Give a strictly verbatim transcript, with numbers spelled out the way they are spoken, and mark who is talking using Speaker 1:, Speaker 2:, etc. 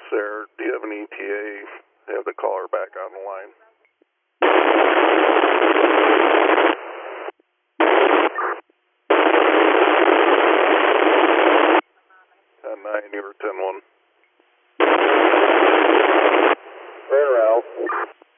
Speaker 1: there. Do you have an E T A? Have the caller back on the line. ten nine, you were ten one.
Speaker 2: Turn around.